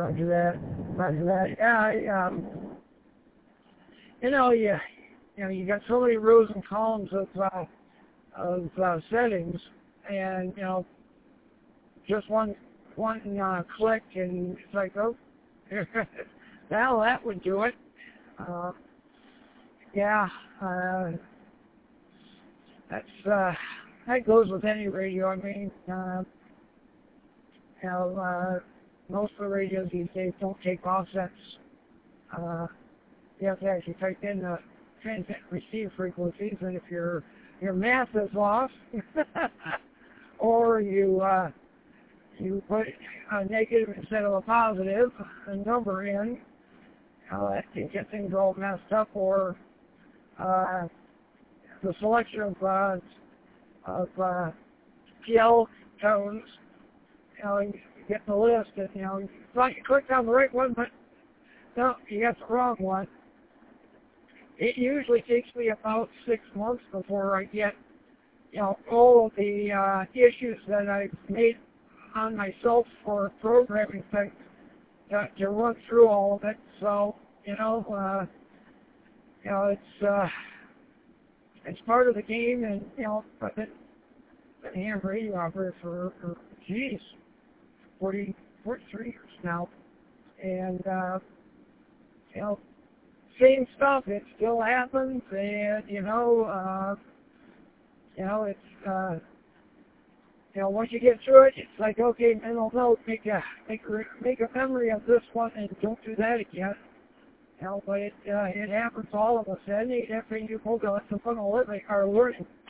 Roger that. Roger that. Yeah, you got so many rows and columns of settings, and just one click, and it's like, oh, well, that would do it. That goes with any radio. I mean, most of the radios these days don't take offsets. You have to actually type in the transmit and receive frequencies, and if your math is off, or you put a negative instead of a positive, a number in, that can get things all messed up, or the selection of PL tones, you get the list, and you thought you clicked on the right one, but no, you got the wrong one. It usually takes me about 6 months before I get, all of the issues that I've made on myself for programming things to run through all of it. So, it's part of the game, and I've been a ham radio operator for 43 years now, and same stuff. It still happens, and it's once you get through it, it's like, okay, mental note, make a memory of this one, and don't do that again. But it happens to all of us, and every new program, that's the fun of living or learning.